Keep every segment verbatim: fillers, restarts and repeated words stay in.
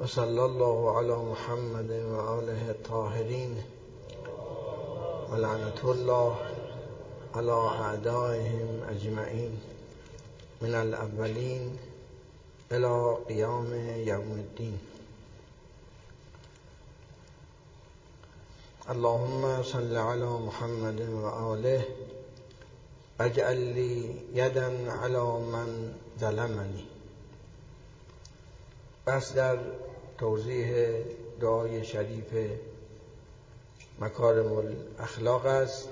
وصلی الله علی محمد و آله الطاهرین و لعنت الله علی اعدائهم اجمعین من الاولین الی قیام یوم الدین. اللهم صل علی محمد و آله اجعل لی یدا علی من ظلمنی. بس در توضیح دعای شریف مکارم الاخلاق است.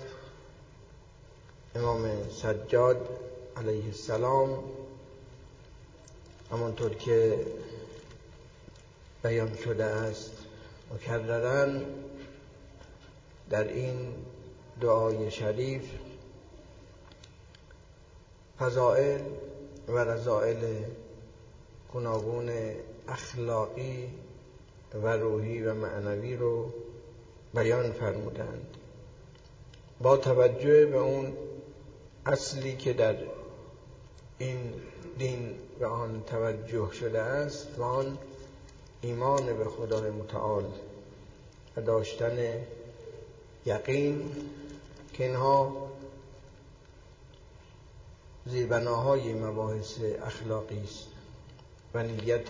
امام سجاد علیه السلام همانطور که بیان شده است مکرراً در این دعای شریف فضائل و رذائل گوناگون اخلاقی و روحی و معنوی رو بیان فرمودند با توجه به اون اصلی که در این دین و آن توجه شده است و آن ایمان به خدای متعال و داشتن یقین که اینها زیربناهای مباحث اخلاقی است و نیت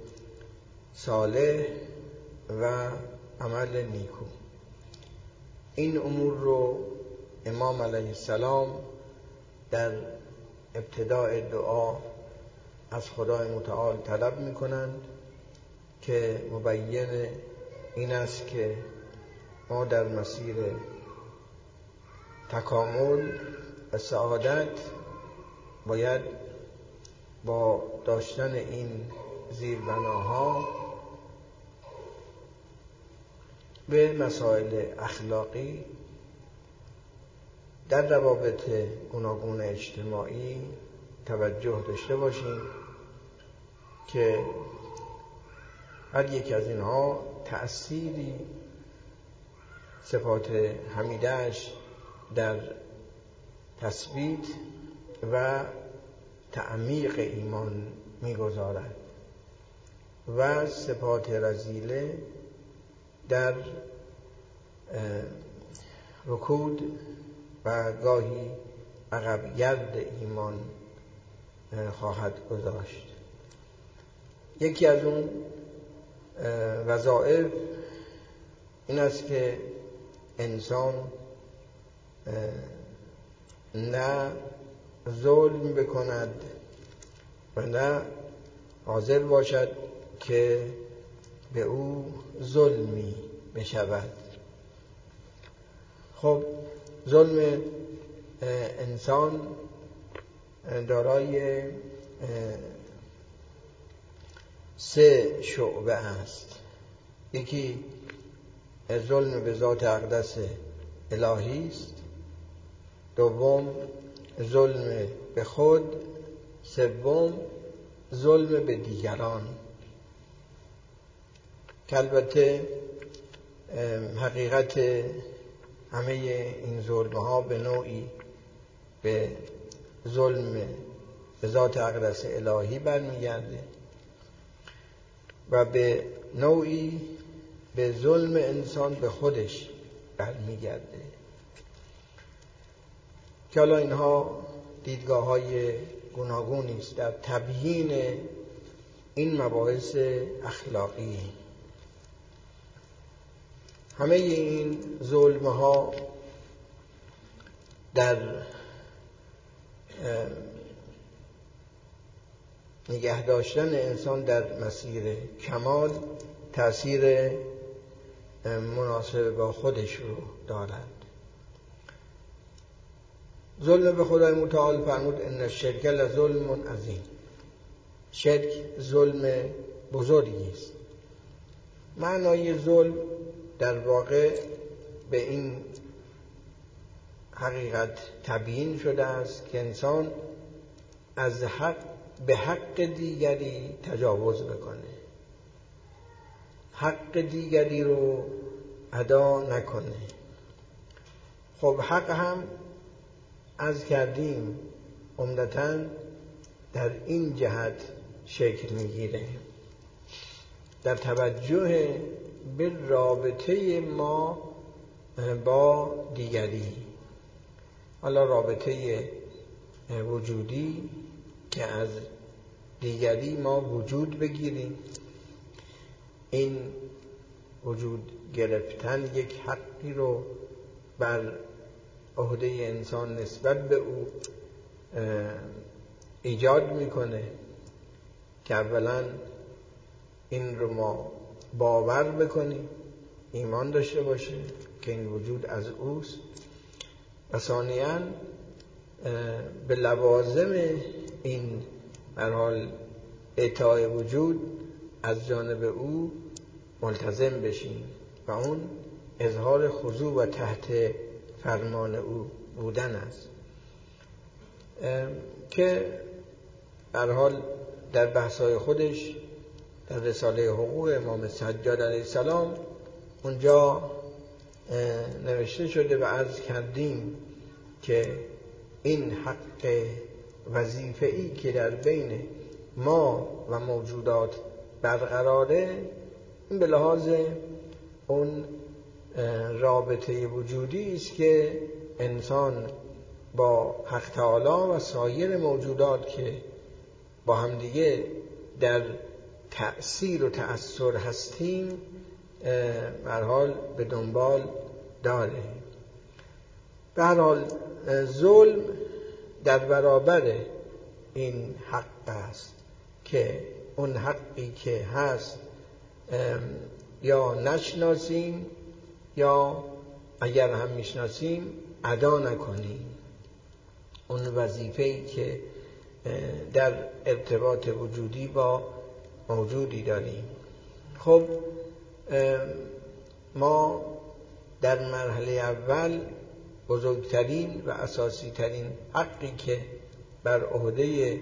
صالح و عمل نیکو. این امور رو امام علیه السلام در ابتداء دعا از خدای متعال طلب می کنند که مبین این است که ما در مسیر تکامل و سعادت باید با داشتن این زیربناها به مسائل اخلاقی در روابط گوناگون اجتماعی توجه داشته باشیم که هر یک از اینها تأثیری صفات حمیده‌اش در تثبیت و تعمیق ایمان می‌گذارد و صفات رذیله در رکود و گاهی عقبگرد ایمان خواهد گذاشت. یکی از اون وظایف این است که انسان نه ظلم بکند و نه حاضر باشد که به او ظلمی بشود. خب ظلم انسان دارای سه شعبه است. یکی ظلم به ذات اقدس الهی است، دوم ظلم به خود، سوم ظلم به دیگران. که البته حقیقت همه این ظلم‌ها به نوعی به ظلم به ذات اقدس الهی برمیگرده و به نوعی به ظلم انسان به خودش برمیگرده که حالا اینها دیدگاه‌های گوناگونی است در تبیین این مباحث اخلاقی. همه این ظلم‌ها در نگه داشتن انسان در مسیر کمال تأثیر مناسب با خودش رو دارد. ظلم به خدای متعال فرمود ان الشرک لظلم عظیم. شرک ظلم بزرگی است. معنای ظلم در واقع به این حقیقت تبیین شده است که انسان از حق به حق دیگری تجاوز بکنه، حق دیگری رو ادا نکنه. خب حق هم از کردیم عمدتاً در این جهت شکل میگیره در توجه به رابطه ما با دیگری. حالا رابطه وجودی که از دیگری ما وجود بگیریم، این وجود گرفتن یک حقی رو بر عهده انسان نسبت به او ایجاد میکنه که اولا این رو ما باور بکنیم، ایمان داشته باشه که این وجود از اوست، و ثانیاً به لوازم این در حال اعطای وجود از جانب او ملتزم بشیم و اون اظهار خضوع و تحت فرمان او بودن است که در حال در بحث‌های خودش در رساله حقوق امام سجاد علیه السلام اونجا نوشته شده و عرض کردیم که این حق وظیفه‌ای که در بین ما و موجودات برقراره، این به لحاظ اون رابطه وجودی است که انسان با حق تعالی و سایر موجودات که با همدیگه در تأثیر و تأثر هستیم به هر حال به دنبال داره. به هر حال ظلم در برابر این حق است که اون حقی که هست یا نشناسیم یا اگر هم میشناسیم ادا نکنیم، اون وظیفه‌ای که در ارتباط وجودی با موجودی داریم. خب ما در مرحله اول بزرگترین و اساسی ترین حقی که بر عهده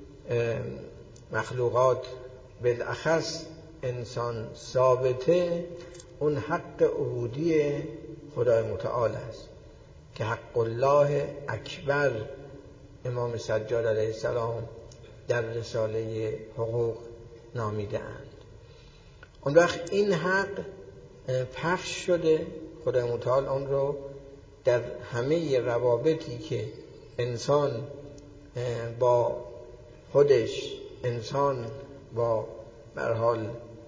مخلوقات بالاخص انسان ثابته، اون حق عبودی خدای متعال است که حق الله اکبر امام سجاد علیه السلام در رساله حقوق نامیده اند. اون وقت این حق پخش شده، خدای متعال اون رو در همه روابطی که انسان با خودش، انسان با به هر حال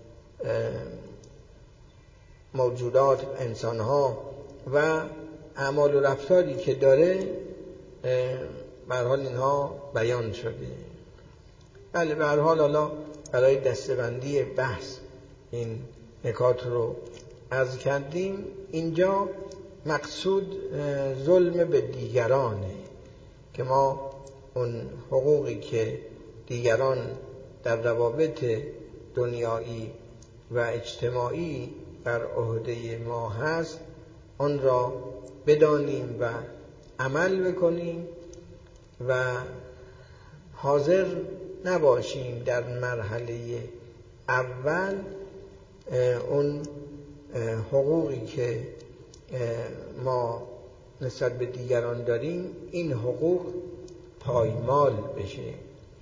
موجودات انسانها و اعمال و رفتاری که داره به هر حال اینها بیان شده. بله به هر حال حالا برای دسته‌بندی بحث این نکات رو عرض کردیم. اینجا مقصود ظلم به دیگرانه که ما اون حقوقی که دیگران در روابط دنیایی و اجتماعی بر عهده ما هست آن را بدانیم و عمل بکنیم و حاضر نباشیم در مرحله اول اون حقوقی که ما نسبت به دیگران داریم این حقوق پایمال بشه.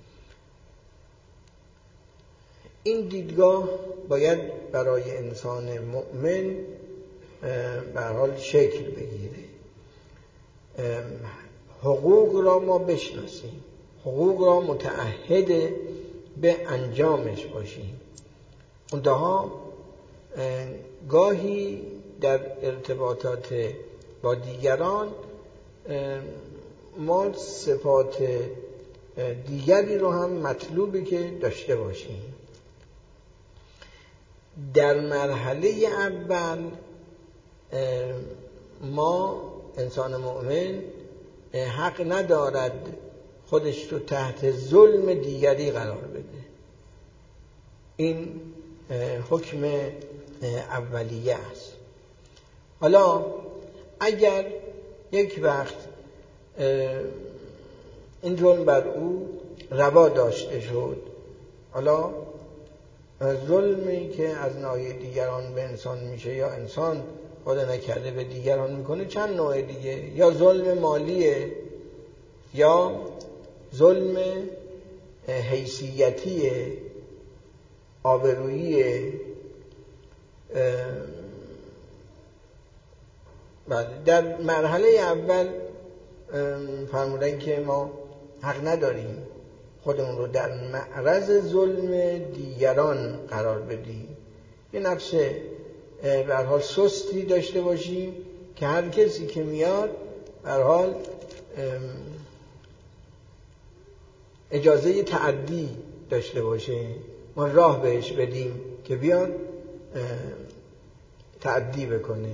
این دیدگاه باید برای انسان مؤمن به هر حال شکل بگیره. حقوق را ما بشناسیم، حقوق را متعهد به انجامش باشیم. منتها گاهی در ارتباطات با دیگران ما صفات دیگری رو هم مطلوبه که داشته باشیم. در مرحله اول ما انسان مؤمن حق ندارد خودش رو تحت ظلم دیگری قرار بده. این حکم اولیه است. حالا اگر یک وقت این ظلم بر او روا داشته شد، حالا ظلمی که از نوع دیگران به انسان میشه یا انسان خدا نکرده به دیگران میکنه چند نوع دیگه، یا ظلم مالیه یا ظلم حیثیتیه آبرویی در مرحله اول فرمودن که ما حق نداریم خودمون رو در معرض ظلم دیگران قرار بدیم، یه نفس به هر حال سستی داشته باشیم که هر کسی که میاد به هر حال اجازه تعدی داشته باشه، ما راه بهش بدیم که بیاد تعدی بکنه.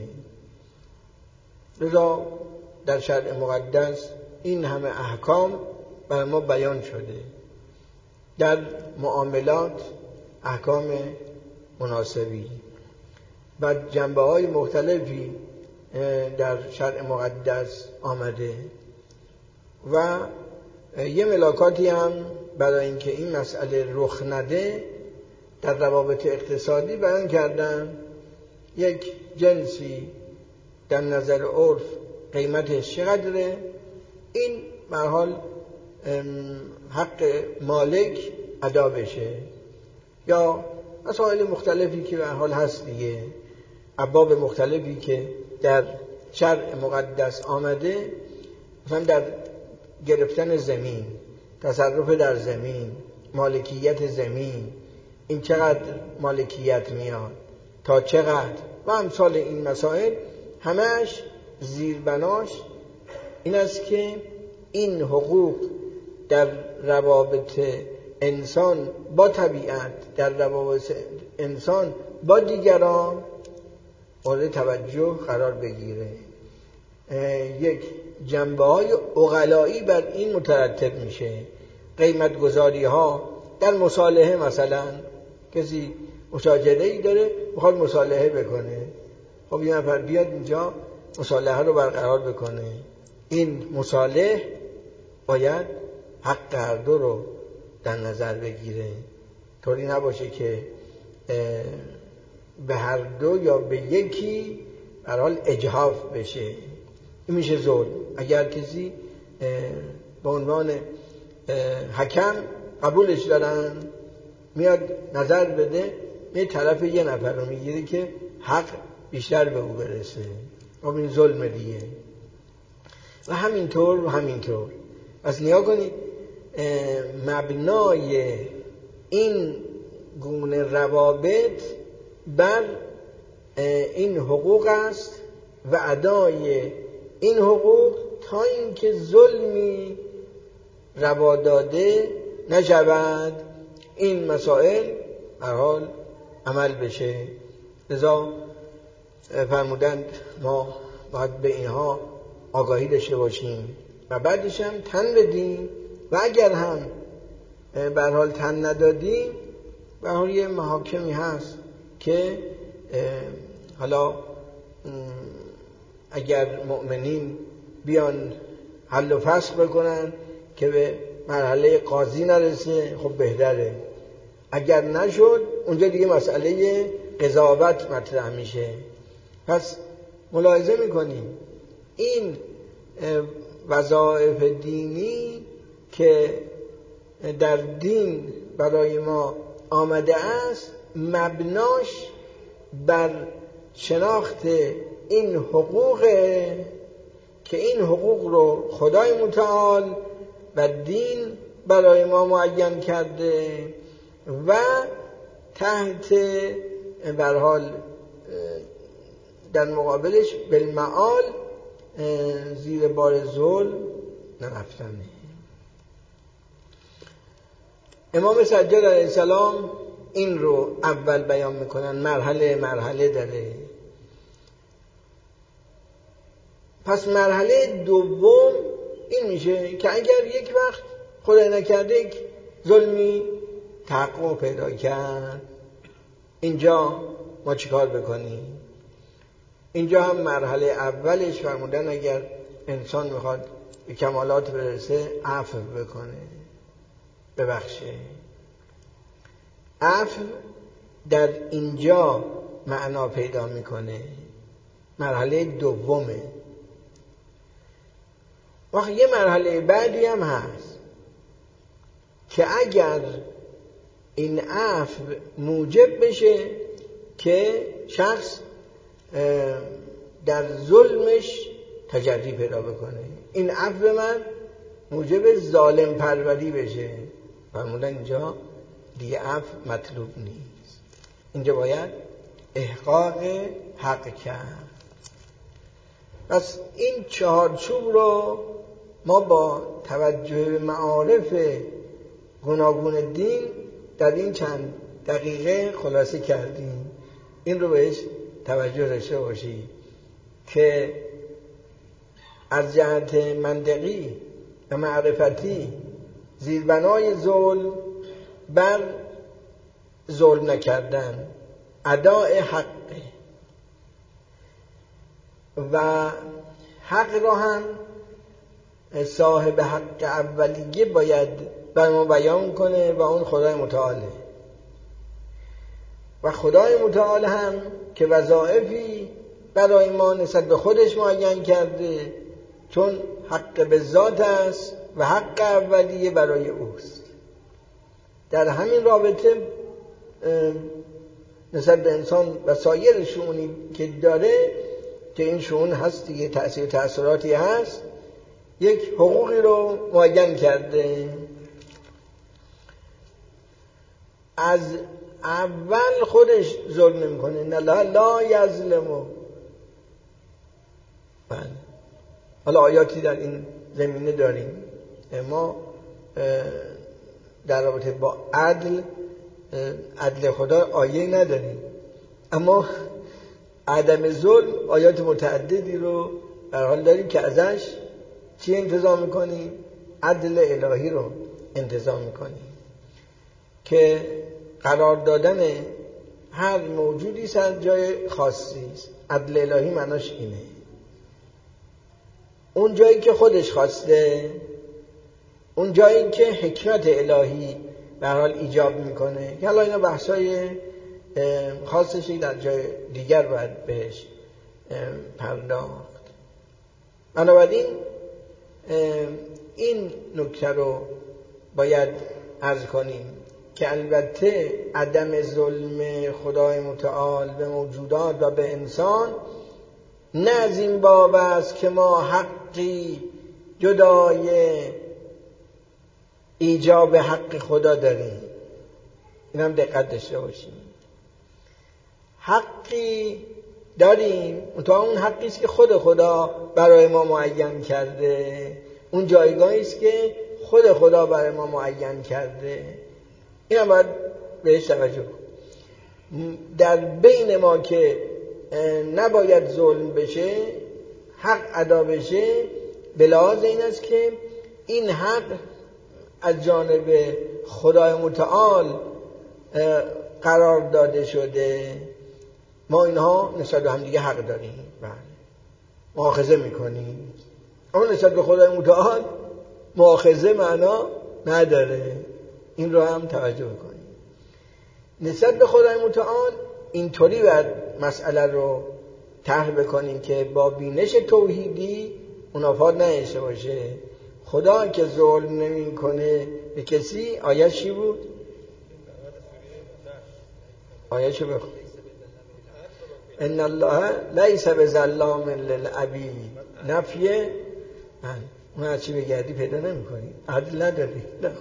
لذا در شرع مقدس این همه احکام بر ما بیان شده. در معاملات احکام مناسبی و جنبه های مختلفی در شرع مقدس آمده و یه ملاکاتی هم برای اینکه این مسئله رخ نده در روابط اقتصادی بیان کردن. یک جنسی در نظر عرف قیمتش چقدره، این به هر حال حق مالک ادا بشه، یا مسائل مختلفی که به هر حال هست دیگه، ابواب مختلفی که در شرع مقدس آمده، مثلا در گرفتن زمین، تصرف در زمین، مالکیت زمین، این چقدر مالکیت میاد تا چقدر و امثال این مسائل، همش زیربناش این است که این حقوق در روابط انسان با طبیعت، در روابط انسان با دیگران مورد توجه قرار بگیره. یک جنبه های عقلایی بر این مترتب میشه. قیمت گذاری ها در مصالحه، مثلا کسی مشاجره‌ای داره میخواد مصالحه بکنه، خب یه نفر بیاد اینجا مصالحه رو برقرار بکنه، این مصالح باید حق هر دو رو در نظر بگیره، طوری نباشه که به هر دو یا به یکی به هر حال اجحاف بشه. این میشه ظلم. اگر کسی به عنوان حکم قبولش دارن میاد نظر بده، می طرف یه نفر رو میگیری که حق بیشتر به او برسه، خب این ظلم دیگه. و همینطور و همینطور. پس نیا کنید مبنای این گونه روابط بر این حقوق است و ادای این حقوق تا اینکه ظلمی روا داده نشود این مسائل به هر حال عمل بشه. لذا فرمودند ما باید به اینها آگاهی داشته باشیم و بعدش هم تن بدیم، و اگر هم به هر حال تن ندادیم به هر حال یه محاکمی هست که حالا اگر مؤمنین بیان حل و فصل بکنن که به مرحله قاضی نرسه خب بهتره، اگر نشد اونجا دیگه مسئله قضاوت مطرح میشه. پس ملاحظه میکنیم این وظایف دینی که در دین برای ما آمده است مبناش بر شناخت این حقوق که این حقوق رو خدای متعال و دین برای ما معین کرده و تحت به هر حال در مقابلش بالمعال زیر بار ظلم نرفتنه. امام سجاد علیه السلام این رو اول بیان میکنن، مرحله مرحله داره. پس مرحله دوم این میشه که اگر یک وقت خدای نکرده یک ظلمی تحقق پیدا کرد، اینجا ما چیکار بکنیم؟ اینجا هم مرحله اولش فرمودن اگر انسان میخواد به کمالات برسه عفو بکنه، ببخشه. عفو در اینجا معنا پیدا میکنه، مرحله دومه. وقت یه مرحله بعدی هم هست که اگر این عفو موجب بشه که شخص در ظلمش تجری پیدا بکنه. این عفو من موجب ظالم پروری بشه. فرمودن اینجا دیگه عفو مطلوب نیست، اینجا باید احقاق حق کرد. پس این چهارچوب رو ما با توجه به معارف گوناگون دین در این چند دقیقه خلاصه کردیم. این رو بهش توجه داشته باشید که از جهت منطقی و معرفتی زیربنای ظلم بر ظلم نکردن، اداء حق و حق را هم صاحب حق اولیه باید بر ما بیان کنه و اون خدای متعاله. و خدای متعال هم که وظایفی برای ما نسبت به خودش معین کرده، چون حق به ذات است و حق اولیه برای اوست. در همین رابطه نسبت به انسان و سایر شؤونی که داره، که این شؤون هست دیگه، تأثیر تأثیراتی هست، یک حقوقی رو معین کرده. از اول خودش ظلم نمی‌کنه، نه لا لا یظلم. بله، حالا آیاتی در این زمینه داریم. ما در رابطه با عدل عدل خدا آیه نداریم، اما عدم ظلم آیات متعددی رو در حال داریم که ازش چی انتظار میکنیم؟ عدل الهی رو انتظار میکنیم که قرار دادن هر موجودی سر جای خاصی است. عدل الهی معناش اینه، اون جایی که خودش خواسته، اون جایی که حکمت الهی به هر حال ایجاب میکنه، که حالا اینا بحثای خاصشی در جای دیگر باید بهش پرداخت. بنابراین این نکته رو باید عرض کنیم که البته عدم ظلم خدای متعال به موجودات و به انسان نه از این باب است که ما حقی جدای ایجاب حق خدا داریم. این هم دقت داشته باشیم. حقی داریم، منتها اون حقی است که خود خدا برای ما معین کرده، اون جایگاهی است که خود خدا برای ما معین کرده. این هم باید بهش توجه کنیم. در بین ما که نباید ظلم بشه، حق ادا بشه، به لحاظ این است که این حق از جانب خدای متعال قرار داده شده. ما اینها نسبت به هم دیگه حق داریم، بله، مؤاخذه میکنیم، اما نسبت به خدای متعال مؤاخذه معنا نداره. این رو هم توجه کنیم. نسبت به خدای متعال اینطوری باید مسئله رو طرح بکنیم که با بینش توحیدی منافات نشه باشه. خدا که ظلم نمی کنه به کسی، آیه چی بود؟ آیه چی بخون؟ ان الله لیس بظلام للعبید. نفیه اون هرچی بگردی پیدا نمی کنی، عدل نداری.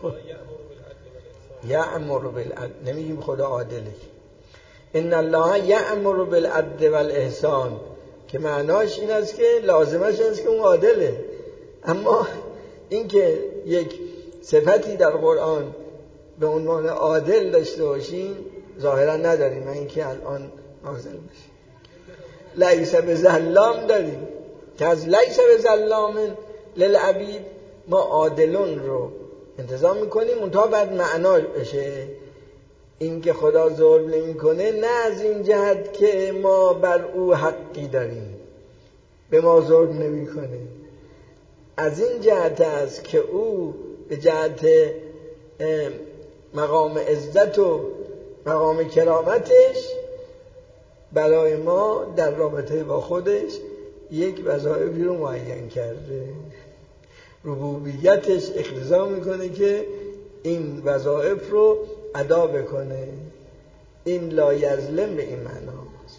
یأمر بالعدل، نمیگیم خدا عادله. ان الله یأمر بالعدل والاحسان، که معناش این است که لازمش این است که اون عادله. اما این که یک صفتی در قرآن به عنوان عادل داشته باشیم ظاهرا نداریم، من اینکه الان نازل بشه. لیس بظلام داریم که از لیس بظلام للعبید ما عادلون رو انتظار میکنیم، منتها بعد معنا بشه این که خدا ظلم نمی کنه، نه از این جهت که ما بر او حقی داریم به ما ظلم نمی کنه، از این جهت است که او به جهت مقام عزت و مقام کرامتش برای ما در رابطه با خودش یک وظایفی رو معین کرده. ربوبیتش اقتضا میکنه که این وظایف رو ادا بکنه، این لا یظلم به این معناست.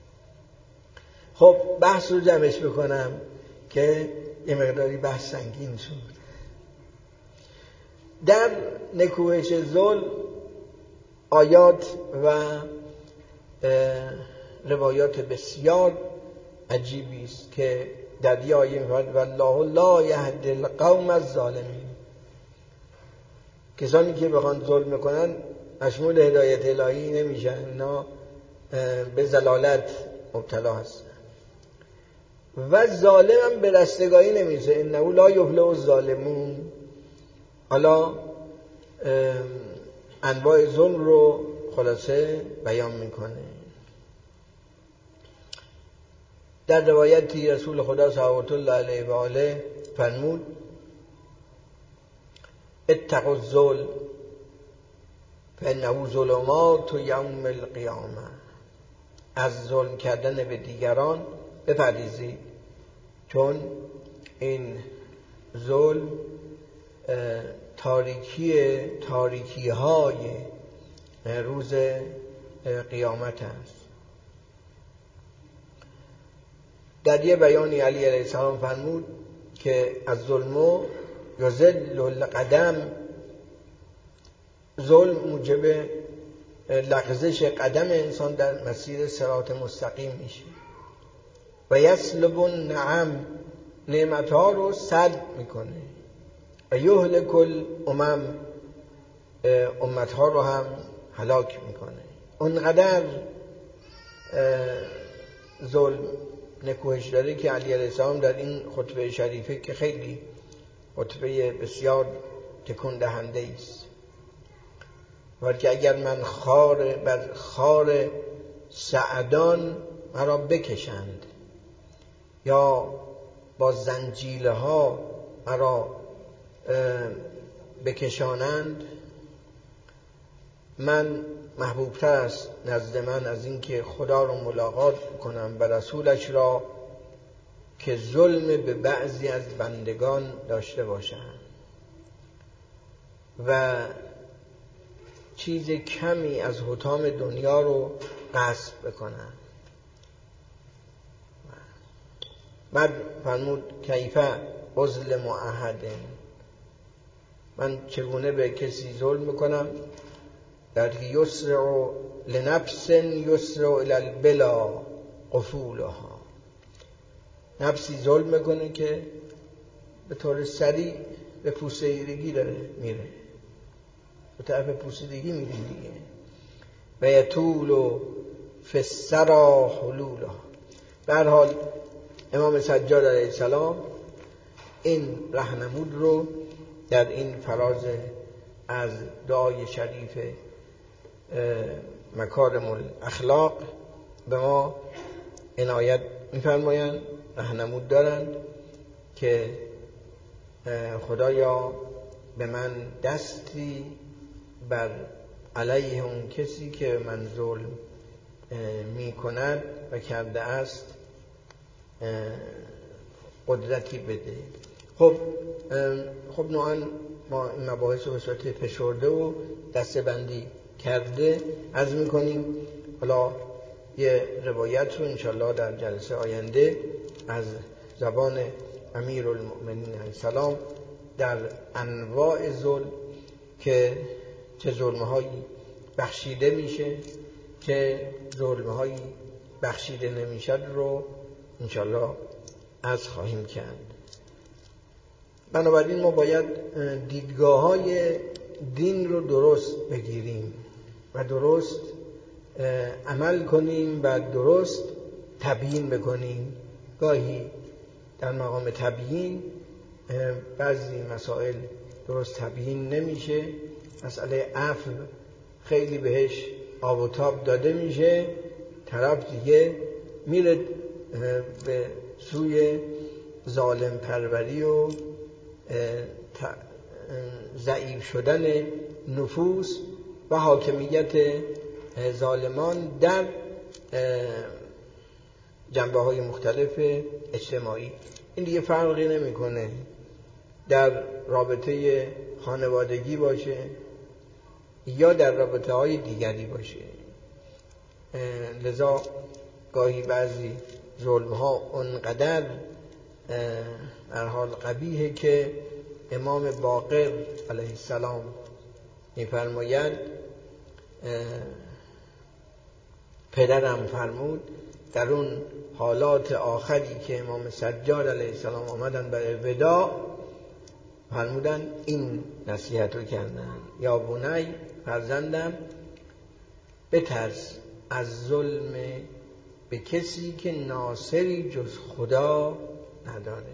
خب بحث رو جمعش بکنم که یه مقداری بحث سنگین شد. در نکوهش ظلم آیات و روایات بسیار عجیبی است که در یه آیه می‌فرماید والله لا یهدی القوم الظالمین. کسانی که بخوان ظلم میکنن مشمول هدایت الهی نمیشن، اینا به ضلالت مبتلا هستن. و ظالم هم به رستگاری نمیشه، انه لا یفلح الظالمون. حالا انواع ظلم رو خلاصه بیان میکنه. در روایتی رسول خدا صلوات الله علیه و آله فرمود اتقوا الظلم فانه ظلمات یوم القیامه. از ظلم کردن به دیگران بپرهیزید، چون این ظلم تاریکی تاریکی های روز قیامت است. در یه بیانی علی علیه السلام فرمود که از ظلم یذل القدم، ظلم موجب لغزش قدم انسان در مسیر صراط مستقیم میشه و یسلب النعم، نعمتها رو سلب میکنه و یهلک الامم، امتها رو هم هلاک میکنه. اونقدر ظلم نکوهش داره که علی علیه السلام در این خطبه شریفه که خیلی خطبه بسیار تکون دهنده است، ولی اگر من خار بر خار سعدان مرا بکشند یا با زنجیله ها مرا بکشانند، من محبوبتر است نزد من از این که خدا رو ملاقات کنم و رسولش را که ظلم به بعضی از بندگان داشته باشند و چیز کمی از حطام دنیا رو غصب بکنن. بعد فرمود کیفه اظلم احد، من چگونه به کسی ظلم میکنم در که یسرع لنفس یسرع الی البلا قفولها، نفسی ظلم میکنه که به طور سریع به پوسیدگی داره میره، به طرف پوسیدگی میره دیگه. و یطول فی الثری حلولها. به هر حال امام سجاد علیه السلام این راهنمود رو در این فراز از دعای شریف مکارم الاخلاق به ما عنایت می‌فرمایند، راهنمود دارند که خدایا به من دستی بر علیه اون کسی که من ظلم می کند و کرده است قدرتی بده. خب خب نوعا ما این مباحث رو به صورت فشرده و دسته بندی کرده عرض میکنیم. حالا یه روایت رو انشالله در جلسه آینده از زبان امیرالمؤمنین علیه السلام در انواع ظلم که چه ظلم‌هایی بخشیده میشه چه ظلم‌هایی بخشیده نمیشد رو انشالله از خواهیم کرد. بنابراین ما باید دیدگاه‌های دین رو درست بگیریم و درست عمل کنیم و درست تبیین بکنیم. گاهی در مقام تبیین بعضی مسائل درست تبیین نمیشه، مسئله عفو خیلی بهش آب و تاب داده میشه، طرف دیگه میره به سوی ظالم پروری و ضعیف شدن نفوس و حاکمیت ظالمان در جنبه‌های مختلف اجتماعی. این دیگه فرقی نمی‌کنه در رابطه خانوادگی باشه، یا در رابطه های دیگری باشه. لذا گاهی بعضی ظلم ها اونقدر در حال قبیحه که امام باقر علیه السلام می‌فرماید، پدرم فرمود در اون حالات آخری که امام سجاد علیه السلام آمدن برای وداع، فرمودن این نصیحت رو کردن: یا بنی، فرزندم، بترس از ظلم به کسی که ناصری جز خدا نداره.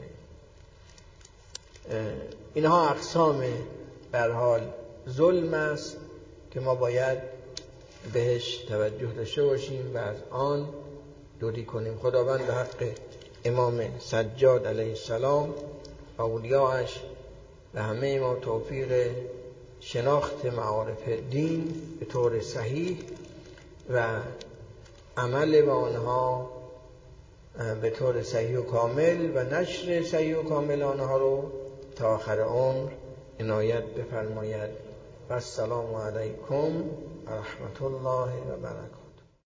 اینها اقسام به هر حال ظلم است که ما باید بهش توجه داشته باشیم و از آن دوری کنیم. خداوند به حق امام سجاد علیه السلام و اولیاءش و همه ما توفیق شناخت معارف دین به طور صحیح و عمل با آنها به طور صحیح و کامل و نشر صحیح و کامل آنها رو تا آخر عمر عنایت بفرماید. و السلام علیکم و رحمت الله و برکاته.